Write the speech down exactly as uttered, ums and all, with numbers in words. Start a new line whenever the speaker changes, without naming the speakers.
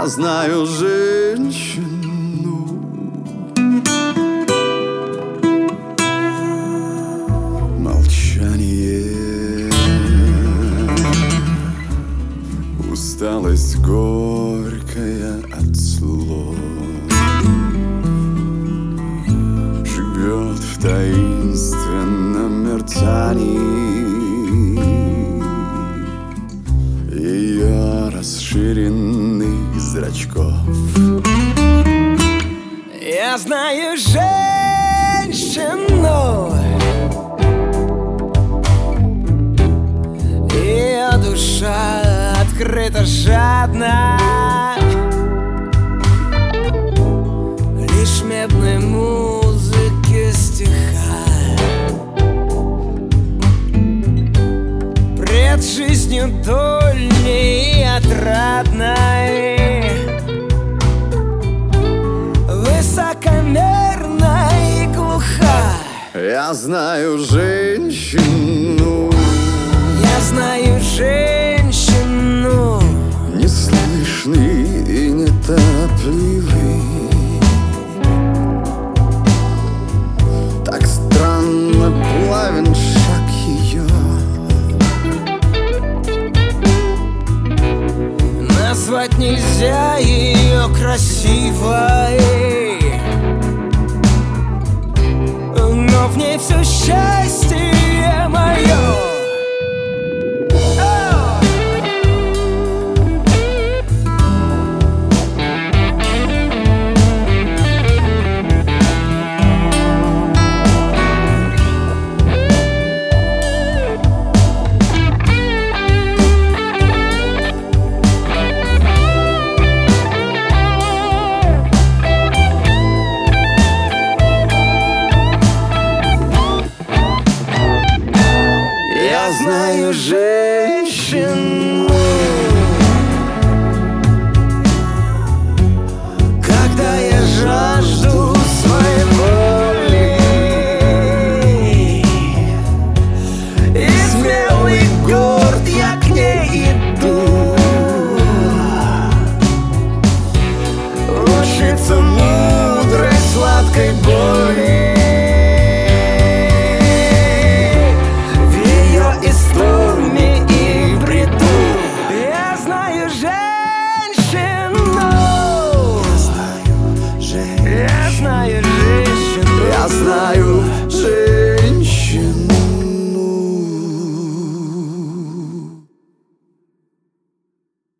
Я знаю женщину. Молчание, усталость горькая от слов, живет в таинственном мерцании ее расширенных зрачков.
Я знаю женщину, ее душа открыта жадно, лишь медной музыки стиха, пред жизнью дольней и отрадной, высокомерна и глуха.
Я знаю женщину.
Я знаю женщину,
неслышный и неторопливый, так странно плавен шаг ее.
назвать нельзя ее красивой, но в ней все счастье мое.
Я знаю женщину.